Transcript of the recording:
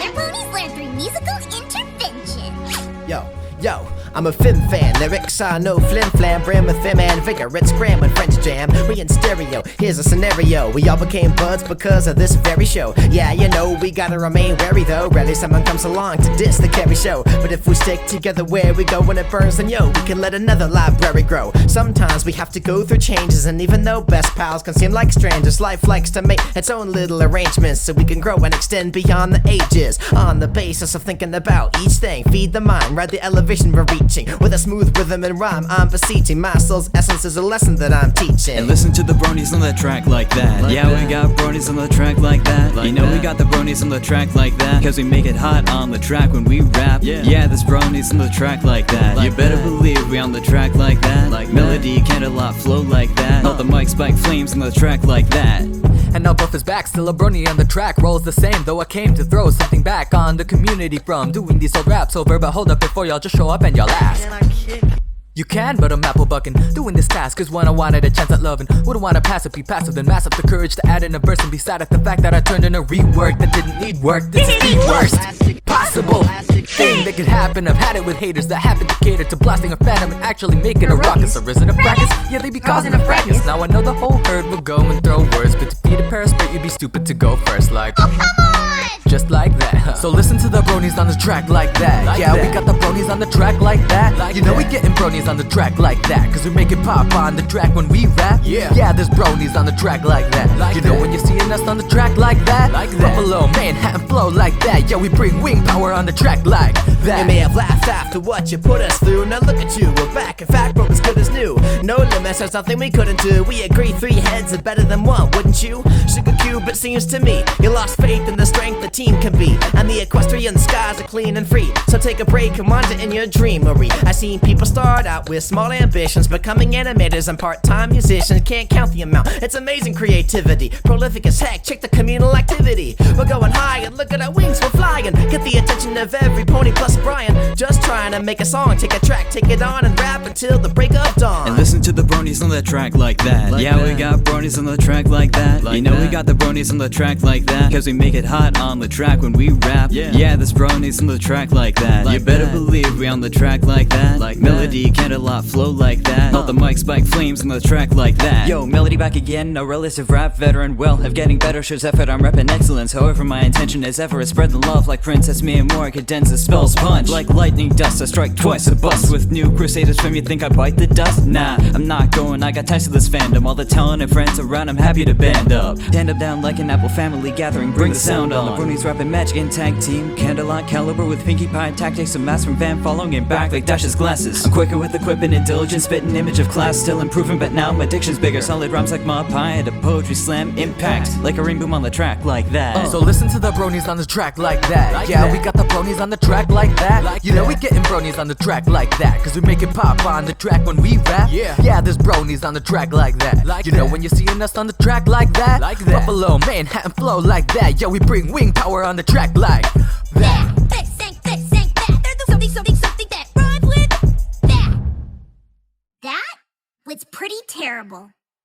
Ponies learn through musical intervention. Yo, I'm a film fan, lyrics are no flim flam, brim with film and vigor, it's gram and French jam, we in stereo, here's a scenario, we all became buds because of this very show, yeah you know we gotta remain wary though, rarely someone comes along to diss the Carrie show, but if we stick together where we go when it burns then yo, we can let another library grow, sometimes we have to go through changes and even though best pals can seem like strangers, life likes to make its own little arrangements so we can grow and extend beyond the ages, on the basis of thinking about each thing, feed the mind, ride the elevation we're reaching with a smooth rhythm and rhyme I'm beseeching my soul's essence is a lesson that I'm teaching. And listen to the bronies on the track like that. Yeah, we got bronies on the track like that. You know we got the bronies on the track like that, cause we make it hot on the track when we rap. Yeah, there's bronies on the track like that. You better believe we on the track like that. Melody, candlelight, flow like that. All the mic spike flames on the track like that. And now Buff is back, still a brony on the track, rolls the same. Though I came to throw something back on the community from doing these old raps over. But hold up before y'all just show up and y'all ask. You can, but I'm apple bucking, doing this task is when I wanted a chance at loving. Wouldn't wanna pass it, be passive, then mass up the courage to add in a verse and be sad at the fact that I turned in a rework that didn't need work. This is the worst possible thing that could happen. I've had it with haters that happen to cater to blasting a phantom and actually making a ruckus. Or is it a fracas? Yeah, they be causing a fracas. Now I know the whole herd will go and throw words, but to feed a parasite you'd be stupid to go first like just like that. So listen to the bronies on the track like that. Yeah, we got the bronies on the track like that. You know we getting bronies on the track like that, cause we make it pop on the track when we rap. Yeah, there's bronies on the track like that. You know when you're seeing us on the track like that. Buffalo, Manhattan flow like that. Yeah, we bring wing power on the track like that. You may have laughed after what you put us through. Now look at you, we're back. In fact, we're as good as new. No limits, there's nothing we couldn't do. We agree 3 heads are better than 1, wouldn't you? Sugar Cube, it seems to me you lost faith in the strength the team can be, and the equestrian skies are clean and free. So take a break and wander in your dreamery. I've seen people start out with small ambitions, becoming animators and part-time musicians. Can't count the amount, it's amazing creativity. Prolific as heck, check the communal activity. We're going high and look at our wings, we're flying. Get the attention of every pony plus Brian. Just trying to make a song, take a track, take it on and rap until the break of dawn. And listen to the bronies on the track like that. Yeah, we got bronies on the track like that. You know we got the bronies on the track like that, cause we make it hot on the track when we rap. Yeah, there's bronies on the track like that. You better believe we on the track like that. Melody, candlelight, flow like that. All the mic spike flames on the track like that. Yo, Melody back again, no relative rap veteran. Well, of getting better shows effort, I'm repping excellence. However, my intention is ever to spread the love like Princess Mia Moore, cadenza spells punch. Like lightning dust, I strike twice a bust. With new crusaders from you think I bite the dust? Nah, I'm not going, I got ties to this fandom. All the talented friends around, I'm happy to band up. Stand up down like an Apple family gathering, bring the sound on. The bronies rapping magic in tag team, candlelight caliber with Pinkie Pie tactics. A mass from Van following and back like Dash's glasses. I'm quicker with equipment, intelligence, spitting image of class. Still improving, but now my diction's bigger. Solid rhymes like my pie at a poetry slam. Impact like a ring boom on the track like that. So listen to the bronies on the track like that. Yeah, we got the bronies on the track like that. You know we getting bronies on the track like that, cause we make it pop on the track when we rap. Yeah, there's bronies on the track like that. You know when you're seeing us on the track like that. Buffalo, Manhattan flow like that. Yeah, we bring wing power on the track like that. This ain't that. There's something that rhymes with that. That was pretty terrible.